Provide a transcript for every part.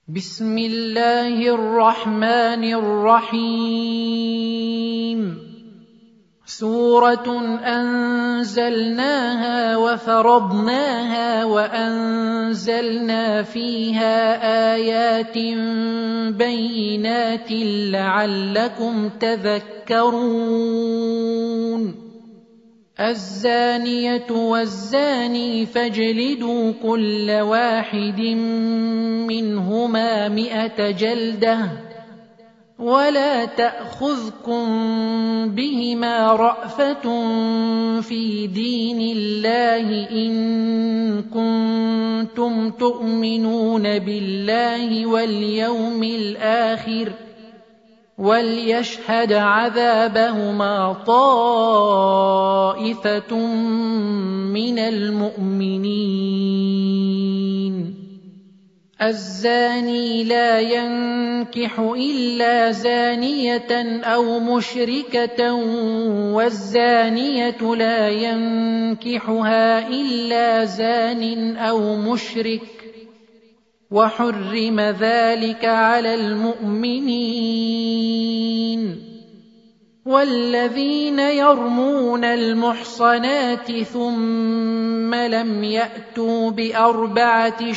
بسم الله الرحمن الرحيم سورة أنزلناها وفرضناها وأنزلنا فيها آيات بينات لعلكم تذكرون الزانية والزاني فاجلدوا كل واحد منهما 100 جلدة ولا تأخذكم بهما رأفة في دين الله إن كنتم تؤمنون بالله واليوم الآخر وليشهد عذابهما طائفة من المؤمنين الزاني لا ينكح إلا زانية أو مشركة والزانية لا ينكحها إلا زان أو مشرك وحرم ذلك على المؤمنين والذين يرمون المحصنات ثم لم يأتوا ب4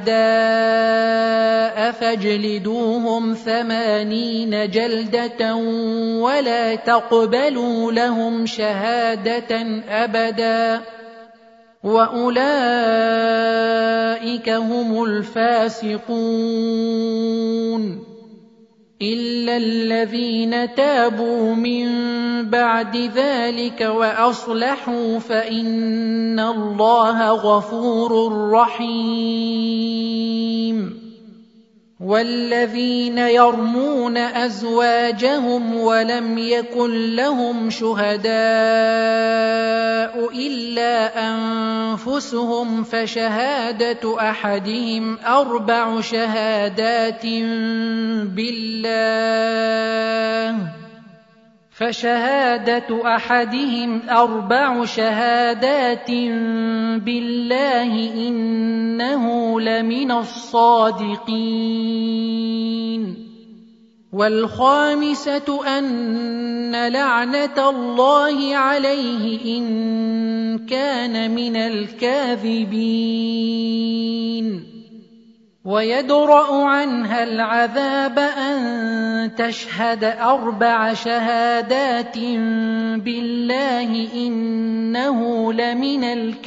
شهداء فاجلدوهم 80 جلدة ولا تقبلوا لهم شهادة أبدا وأولئك هم الفاسقون إلا الذين تابوا من بعد ذلك وأصلحوا فإن الله غفور رحيم والذين يرمون أزواجهم ولم يكن لهم شهداء إلا أنفسهم فشهادة أحدهم 4 شهادات بالله إنه لمن الصادقين والخامسة أن لعنة الله عليه إن كان من الكاذبين ويدرأ عنها العذاب أن تشهد 4 شهادات بالله إنه لمن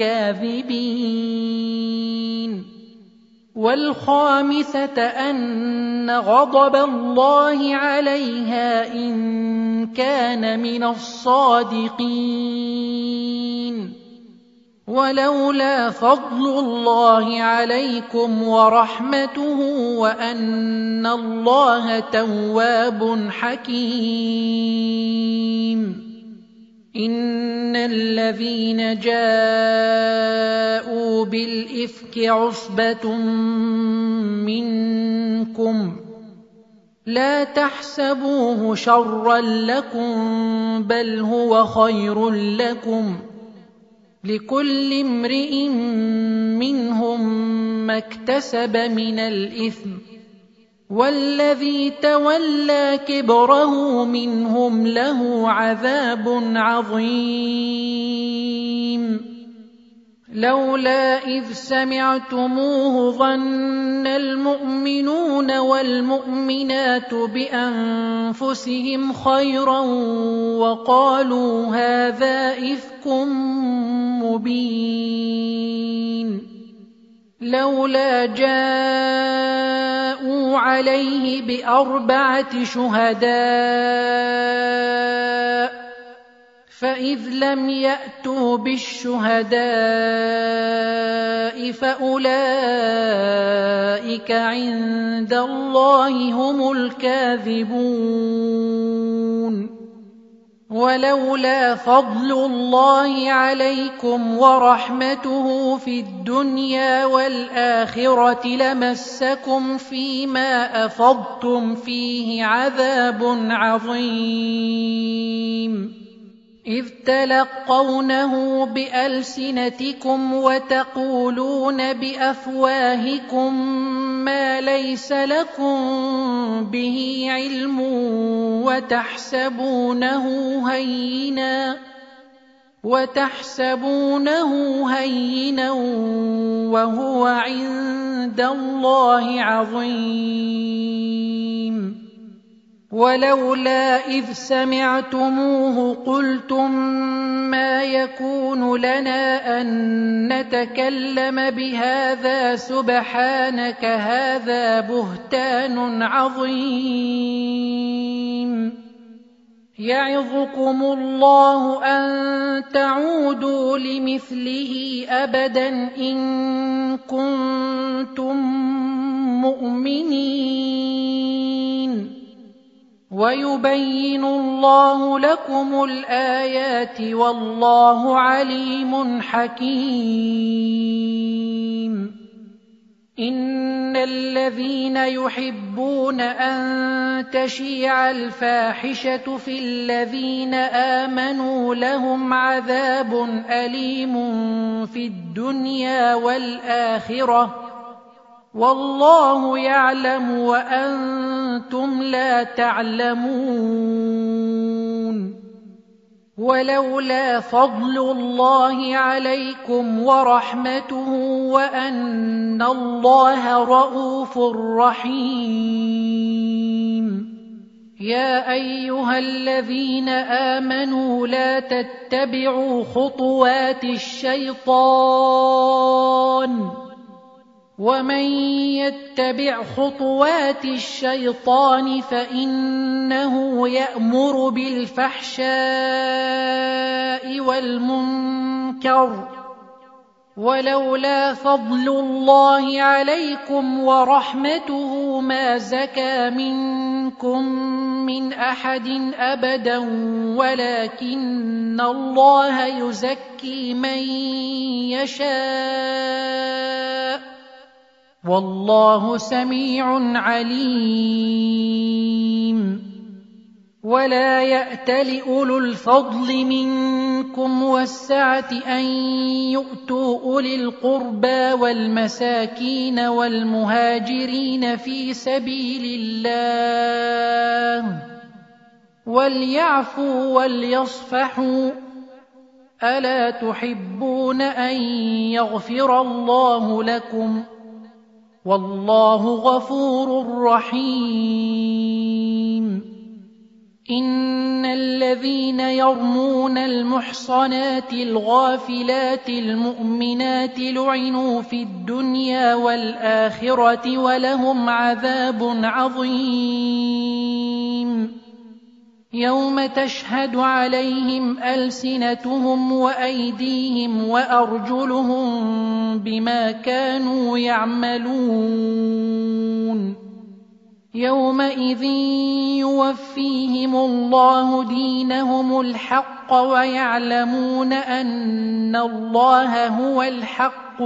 الكاذبين والخامسة أن غضب الله عليها إن كان من الصادقين ولولا فضل الله عليكم ورحمته وأن الله تواب حكيم إن الذين جاءوا بالإفك عصبة منكم لا تحسبوه شرا لكم بل هو خير لكم لكل امرئ منهم ما اكتسب من الإثم والذي تولى كبره منهم له عذاب عظيم لولا إذ سمعتموه ظن المؤمنون والمؤمنات بأنفسهم خيرا وقالوا هذا إفك مبين لولا جاءوا عليه ب4 شهداء فإذ لم يأتوا بالشهداء فأولئك عند الله هم الكاذبون ولولا فضل الله عليكم ورحمته في الدنيا والآخرة لمسكم فيما أفضتم فيه عذاب عظيم إذ تلقونه بألسنتكم وتقولون بأفواهكم ما ليس لكم به علم وتحسبونه هينا وهو عند الله عظيم. ولولا إذ سمعتموه قلتم ما يكون لنا أن نتكلم بهذا سبحانك هذا بهتان عظيم. يعظكم الله أن تعودوا لمثله أبدا إن كنتم مؤمنين. ويبين الله لكم الآيات والله عليم حكيم. إن الذين يحبون أن تشيع الفاحشة في الذين آمنوا لهم عذاب أليم في الدنيا والآخرة والله يعلم وأنتم لا تعلمون. ولولا فضل الله عليكم ورحمته وأن الله رءوف رحيم. يا أيها الذين آمنوا لا تتبعوا خطوات الشيطان ومن يتبع خطوات الشيطان فإنه يأمر بالفحشاء والمنكر. ولولا فضل الله عليكم ورحمته ما زكى منكم من أحد أبدا ولكن الله يزكي من يشاء والله سميع عليم. ولا يأتل أولو الفضل منكم والسعة أن يؤتوا أولي القربى والمساكين والمهاجرين في سبيل الله وليعفوا وليصفحوا ألا تحبون أن يغفر الله لكم والله غفور رحيم. إن الذين يرمون المحصنات الغافلات المؤمنات لعنوا في الدنيا والآخرة ولهم عذاب عظيم. يوم تشهد عليهم ألسنتهم وأيديهم وأرجلهم بما كانوا يعملون. يومئذ يوفيهم الله دينهم الحق ويعلمون أن الله هو الحق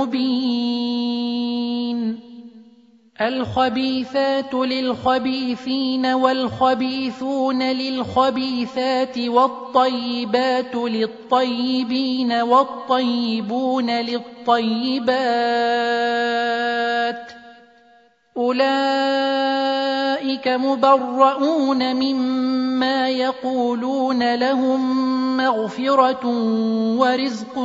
المبين. الخبيثات للخبيثين والخبيثون للخبيثات والطيبات للطيبين والطيبون للطيبات أولئك مبرؤون مما يقولون لهم مغفرة ورزق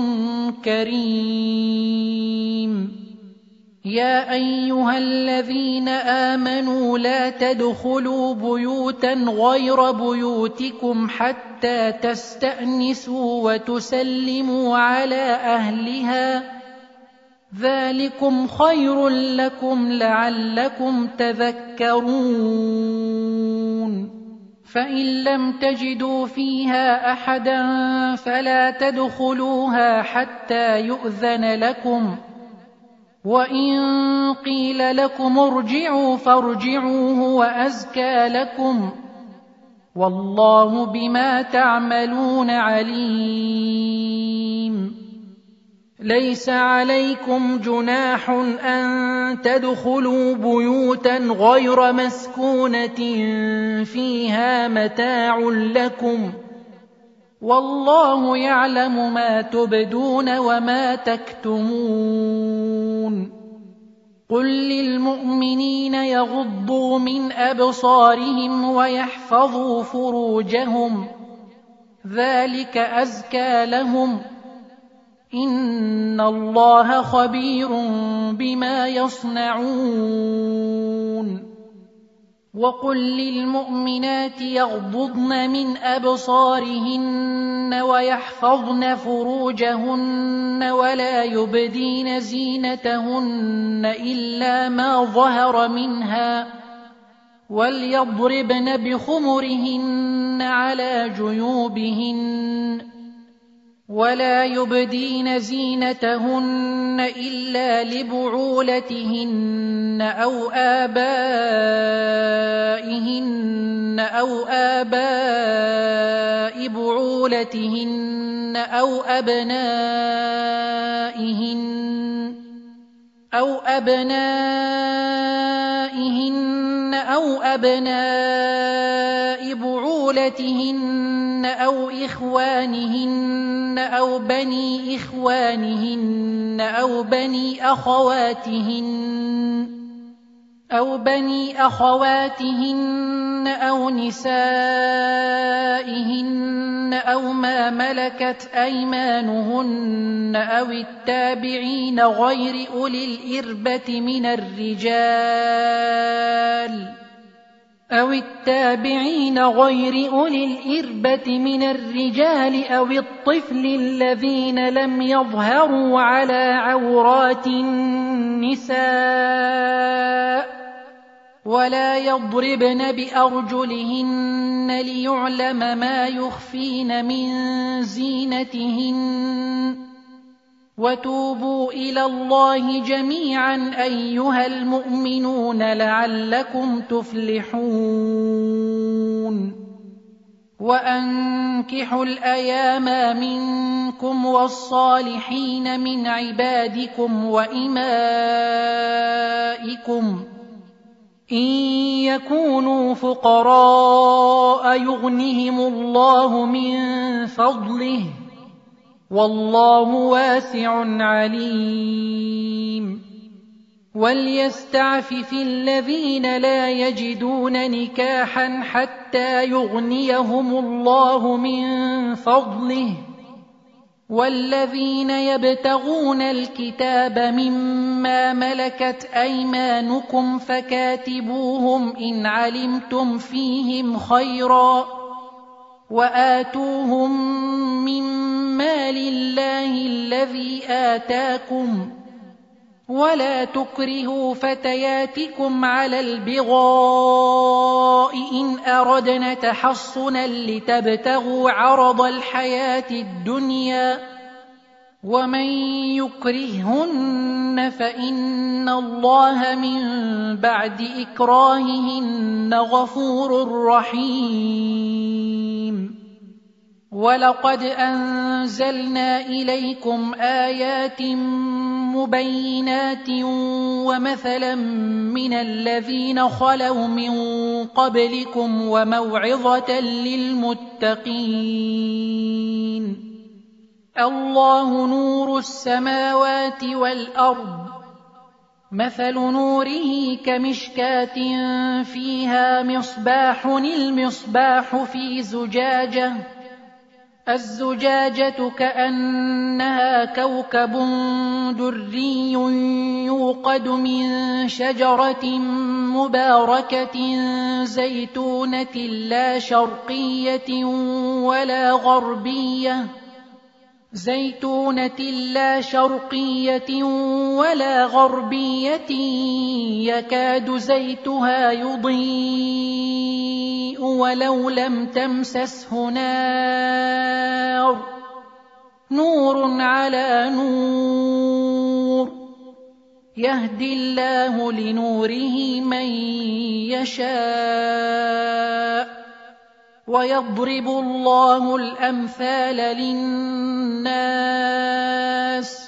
كريم. يا أيها الذين آمنوا لا تدخلوا بيوتا غير بيوتكم حتى تستأنسوا وتسلموا على أهلها ذلكم خير لكم لعلكم تذكرون. فإن لم تجدوا فيها أحدا فلا تدخلوها حتى يؤذن لكم وإن قيل لكم ارجعوا فارجعوا هو أزكى لكم والله بما تعملون عليم. ليس عليكم جناح أن تدخلوا بيوتا غير مسكونة فيها متاع لكم والله يعلم ما تبدون وما تكتمون قل للمؤمنين يغضوا من أبصارهم ويحفظوا فروجهم ذلك أزكى لهم إن الله خبير بما يصنعون وقل للمؤمنات يغضضن من أبصارهن ويحفظن فروجهن ولا يبدين زينتهن إلا ما ظهر منها وليضربن بخمرهن على جيوبهن ولا يبدين زينتهن إلا لبعولتهن أو آباء بعولتهن أو أبنائهن بعولتهن أو إخوانهن أو بني إخوانهن أو بني أخواتهن أو نسائهن أو ما ملكت أيمانهن أو التابعين غير أولي الإربة من الرجال أو الطفل الذين لم يظهروا على عورات النساء ولا يضربن بأرجلهن ليعلم ما يخفين من زينتهن وتوبوا إلى الله جميعا أيها المؤمنون لعلكم تفلحون وأنكحوا الأيام منكم والصالحين من عبادكم وإمائكم إن يكونوا فقراء يغنهم الله من فضله والله واسع عليم وليستعفف الذين لا يجدون نكاحا حتى يغنيهم الله من فضله والذين يبتغون الكتاب مما ملكت أيمانكم فكاتبوهم إن علمتم فيهم خيرا وآتوهم من مال الله الذي آتاكم ولا تكرهوا فتياتكم على البغاء إن أردنا تحصنا لتبتغوا عرض الحياة الدنيا ومن يكرههن فإن الله من بعد إكراههن غفور رحيم ولقد أنزلنا إليكم آيات مبينات ومثلا من الذين خلوا من قبلكم وموعظة للمتقين الله نور السماوات والأرض مثل نوره كمشكاة فيها مصباح المصباح في زجاجة الزجاجة كأنها كوكب دري يوقد من شجرة مباركة زيتونة لا شرقية ولا غربية يكاد زيتها يضيء ولو لم تمسسه نار نور على نور يهدي الله لنوره من يشاء ويضرب الله الأمثال للناس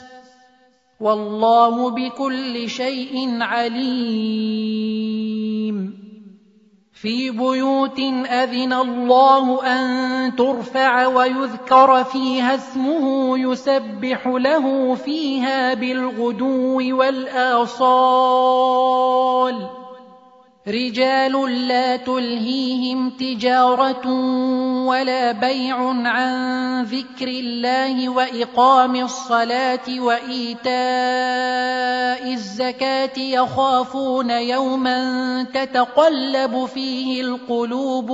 والله بكل شيء عليم في بيوت أذن الله أن ترفع ويذكر فيها اسمه يسبح له فيها بالغدو والآصال رجال لا تلهيهم تجارة ولا بيع عن ذكر الله وإقام الصلاة وإيتاء الزكاة يخافون يوما تتقلب فيه القلوب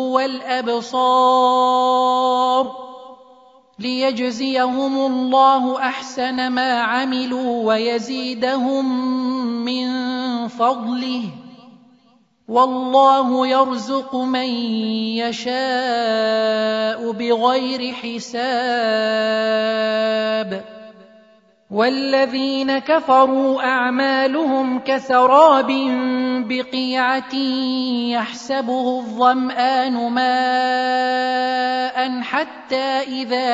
والأبصار ليجزيهم الله أحسن ما عملوا ويزيدهم من فضله والله يرزق من يشاء بغير حساب والذين كفروا أعمالهم كسراب بقيعة يحسبه الظمآن ماء حتى إذا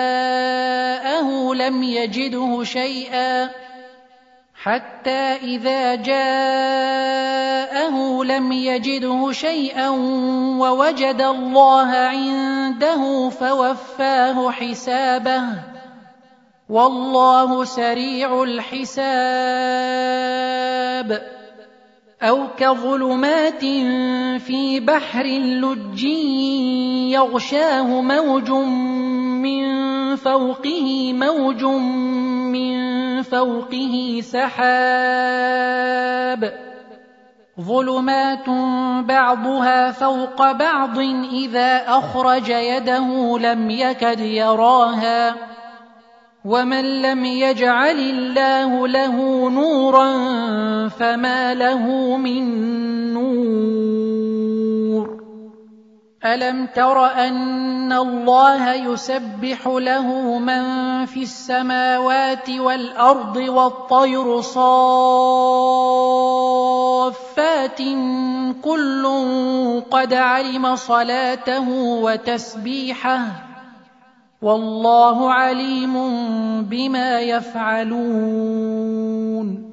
جاءه لم يجده شيئا ووجد الله عنده فوفاه حسابه والله سريع الحساب أو كظلمات في بحر لج يغشاه موج من فوقه سحاب ظلمات بعضها فوق بعض إذا أخرج يده لم يكد يراها ومن لم يجعل الله له نورا فما له من نور ألم تر أن الله يسبح له من في السماوات والأرض والطير صافات كل قد علم صلاته وتسبيحه والله عليم بما يفعلون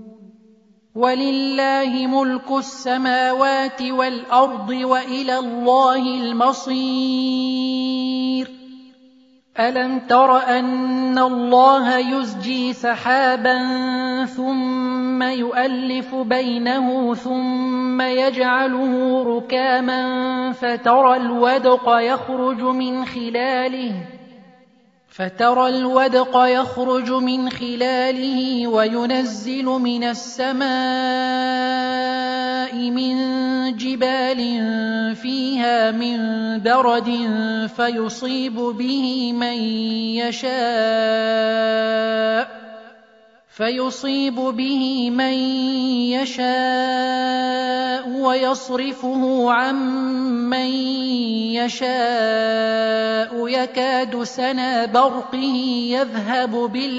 ولله ملك السماوات والأرض وإلى الله المصير ألم تر أن الله يزجي سحابا ثم يؤلف بينه ثم يجعله ركاما فترى الودق يخرج من خلاله وينزل من السماء من جبال فيها من برد فيصيب به من يشاء ويصرفه عن من يشاء يكاد سنا برقه يذهب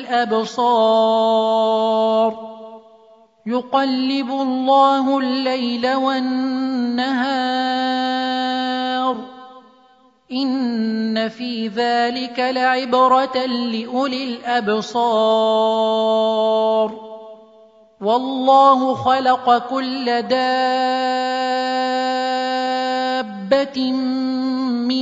بالأبصار يقلب الله الليل والنهار إن في ذلك لعبرة لأولي الأبصار والله خلق كل دابة من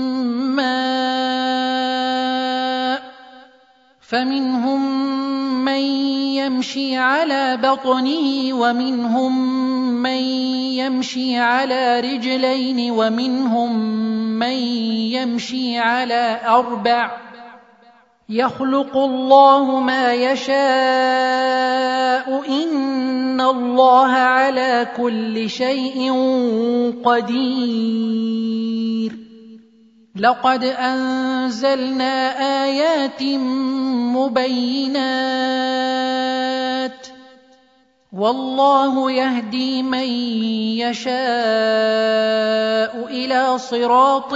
ماء فمنهم من يمشي على بطنه ومنهم من يمشي على رجلين ومنهم من يمشي على أربع يخلق الله ما يشاء إن الله على كل شيء قدير لقد أنزلنا آيات مبينات والله يهدي من يشاء إلى صراط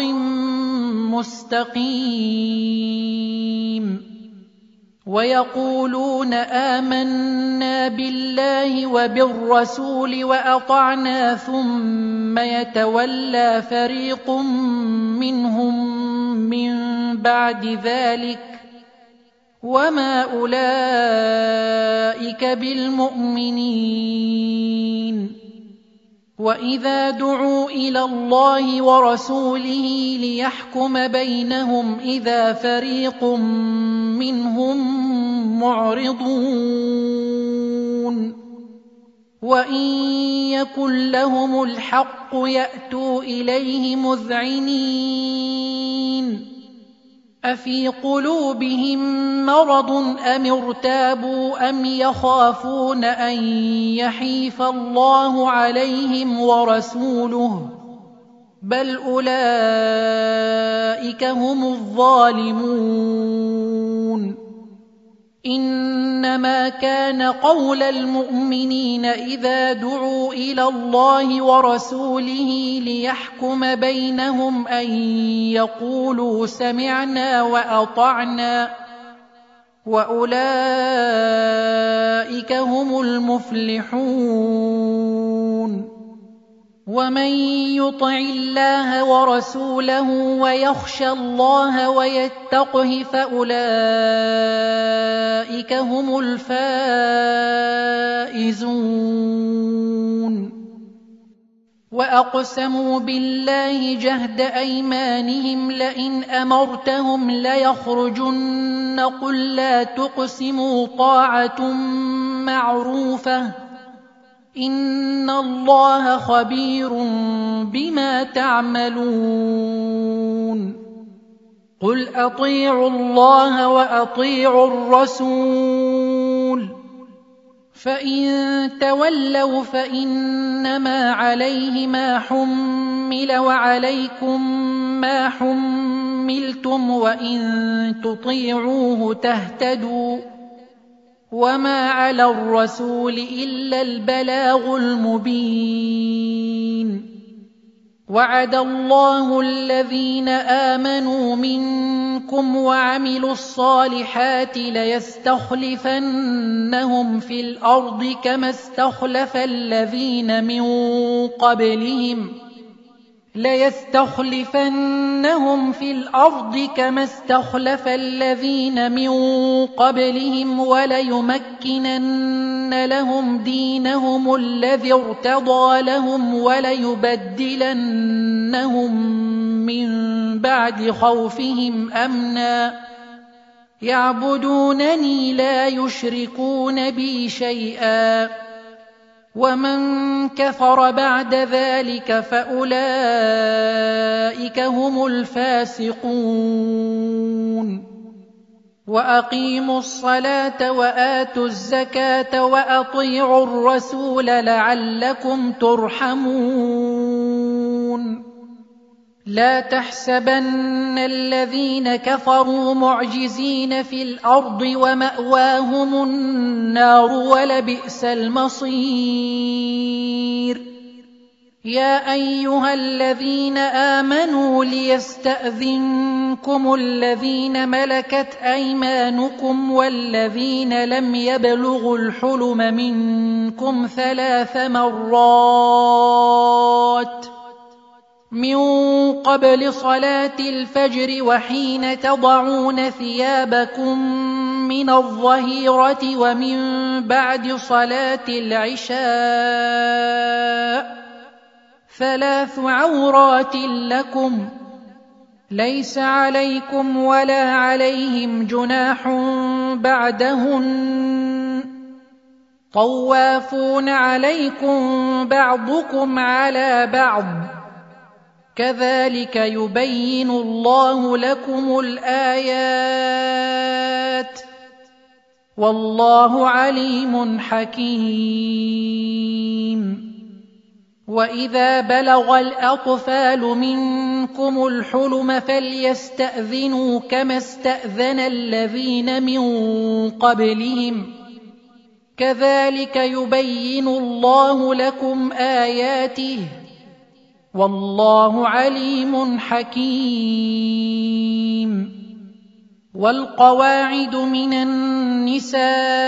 مستقيم ويقولون آمنا بالله وبالرسول وأطعنا ثم يتولى فريق منهم من بعد ذلك وما أولئك بالمؤمنين وإذا دعوا إلى الله ورسوله ليحكم بينهم إذا فريق منهم معرضون وإن يكن لهم الحق يأتوا إليه مذعنين أفي قلوبهم مرض أم ارتابوا أم يخافون أن يحيف الله عليهم ورسوله بل أولئك هم الظالمون إنما كان قول المؤمنين إذا دعوا إلى الله ورسوله ليحكم بينهم أن يقولوا سمعنا وأطعنا وأولئك هم المفلحون ومن يطع الله ورسوله ويخشى الله ويتقه فأولئك هم الفائزون وأقسموا بالله جهد أيمانهم لئن أمرتهم ليخرجن قل لا تقسموا طاعة معروفة إن الله خبير بما تعملون قل أطيعوا الله وأطيعوا الرسول فإن تولوا فإنما عليه ما حمل وعليكم ما حملتم وإن تطيعوه تهتدوا وما على الرسول إلا البلاغ المبين وعد الله الذين آمنوا منكم وعملوا الصالحات ليستخلفنهم في الأرض كما استخلف الذين من قبلهم وليمكنن لهم دينهم الذي ارتضى لهم وليبدلنهم من بعد خوفهم أمنا يعبدونني لا يشركون بي شيئا ومن كفر بعد ذلك فأولئك هم الفاسقون وأقيموا الصلاة وآتوا الزكاة وأطيعوا الرسول لعلكم ترحمون لا تحسبن الذين كفروا معجزين في الأرض ومأواهم النار ولبئس المصير يا أيها الذين آمنوا ليستأذنكم الذين ملكت أيمانكم والذين لم يبلغوا الحلم منكم 3 مرات من قبل صلاة الفجر وحين تضعون ثيابكم من الظهيرة ومن بعد صلاة العشاء 3 عورات لكم ليس عليكم ولا عليهم جناح بعدهن طوافون عليكم بعضكم على بعض كذلك يبين الله لكم الآيات والله عليم حكيم وإذا بلغ الأطفال منكم الحلم فليستأذنوا كما استأذن الذين من قبلهم كذلك يبين الله لكم آياته والله عليم حكيم والقواعد من النساء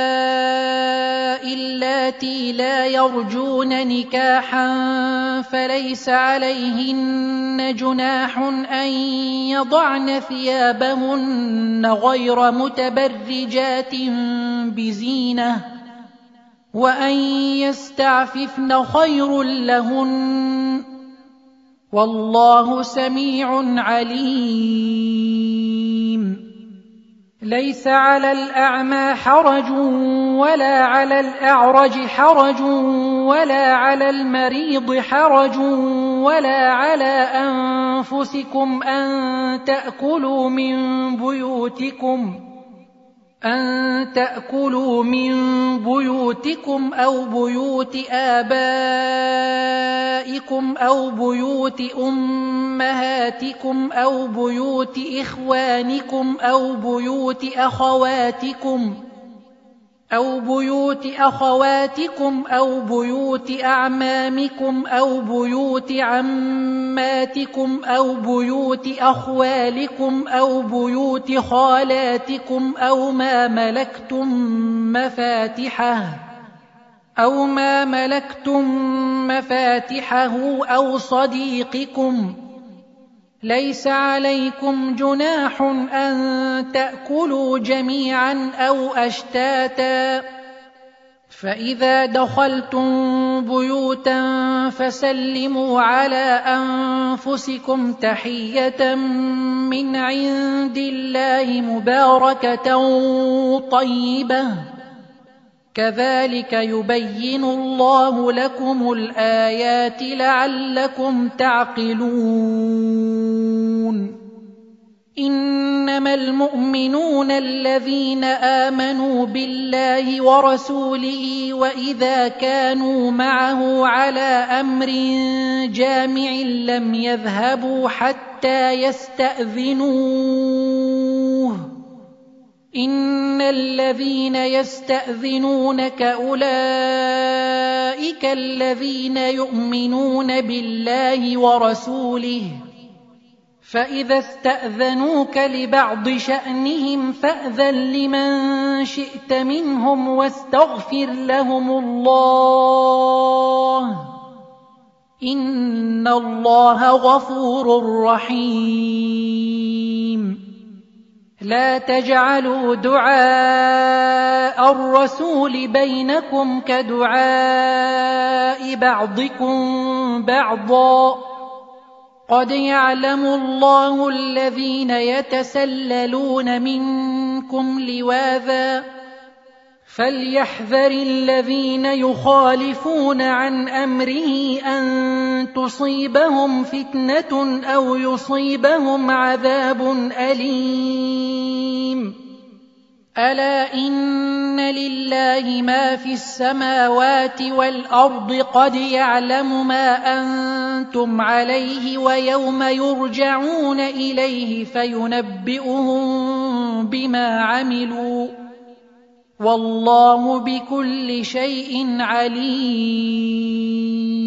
اللاتي لا يرجون نكاحا فليس عليهن جناح أن يضعن ثيابهن غير متبرجات بزينة وأن يستعففن خير لهن والله سميع عليم. ليس على الأعمى حرج ولا على الأعرج حرج ولا على المريض حرج ولا على أنفسكم أن تأكلوا من بيوتكم أو بيوت آبائكم أو بيوت أمهاتكم أو بيوت إخوانكم أو بيوت أخواتكم أو بيوت أعمامكم أو بيوت عماتكم أو بيوت أخوالكم أو بيوت خالاتكم أو ما ملكتم مفاتحه أو صديقكم. ليس عليكم جناح أن تأكلوا جميعا أو أشتاتا، فإذا دخلتم بيوتا فسلموا على أنفسكم تحية من عند الله مباركة طيبة، كذلك يبين الله لكم الآيات لعلكم تعقلون. إنما المؤمنون الذين آمنوا بالله ورسوله وإذا كانوا معه على أمر جامع لم يذهبوا حتى يستأذنوه. إن الذين يستأذنونك أولئك الذين يؤمنون بالله ورسوله، فإذا استأذنوك لبعض شأنهم فأذن لمن شئت منهم واستغفر لهم الله، إن الله غفور رحيم. لا تجعلوا دعاء الرسول بينكم كدعاء بعضكم بعضا، قد يعلم الله الذين يتسللون منكم لواذا، فليحذر الذين يخالفون عن أمره أن تصيبهم فتنة أو يصيبهم عذاب أليم. ألا إن لله ما في السماوات والأرض، قد يعلم ما أنتم عليه ويوم يرجعون إليه فينبئهم بما عملوا، والله بكل شيء عليم.